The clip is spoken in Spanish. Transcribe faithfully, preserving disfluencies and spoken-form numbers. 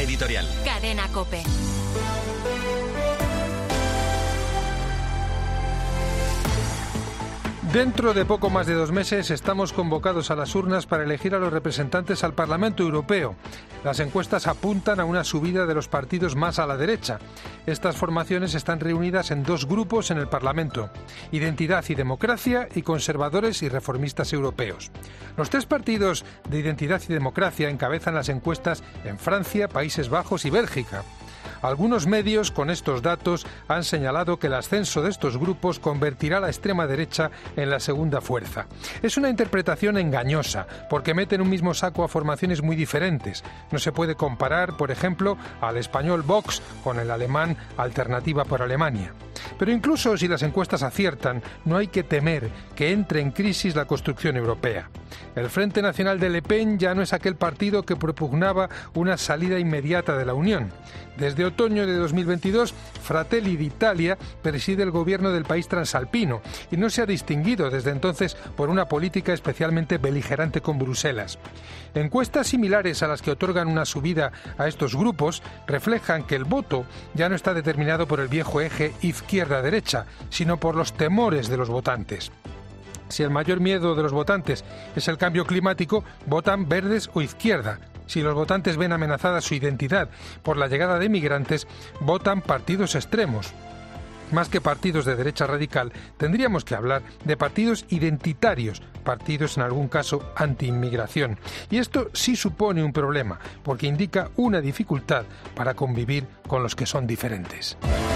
editorial. Cadena COPE. Dentro de poco más de dos meses estamos convocados a las urnas para elegir a los representantes al Parlamento Europeo. Las encuestas apuntan a una subida de los partidos más a la derecha. Estas formaciones están reunidas en dos grupos en el Parlamento: Identidad y Democracia y Conservadores y Reformistas Europeos. Los tres partidos de Identidad y Democracia encabezan las encuestas en Francia, Países Bajos y Bélgica. Algunos medios con estos datos han señalado que el ascenso de estos grupos convertirá a la extrema derecha en la segunda fuerza. Es una interpretación engañosa, porque mete en un mismo saco a formaciones muy diferentes. No se puede comparar, por ejemplo, al español Vox con el alemán Alternativa por Alemania. Pero incluso si las encuestas aciertan, no hay que temer que entre en crisis la construcción europea. El Frente Nacional de Le Pen ya no es aquel partido que propugnaba una salida inmediata de la Unión. Desde otoño de dos mil veintidós, Fratelli d'Italia preside el gobierno del país transalpino y no se ha distinguido desde entonces por una política especialmente beligerante con Bruselas. Encuestas similares a las que otorgan una subida a estos grupos reflejan que el voto ya no está determinado por el viejo eje izquierda-derecha, sino por los temores de los votantes. Si el mayor miedo de los votantes es el cambio climático, votan verdes o izquierda. Si los votantes ven amenazada su identidad por la llegada de migrantes, votan partidos extremos. Más que partidos de derecha radical, tendríamos que hablar de partidos identitarios, partidos en algún caso anti-inmigración. Y esto sí supone un problema, porque indica una dificultad para convivir con los que son diferentes.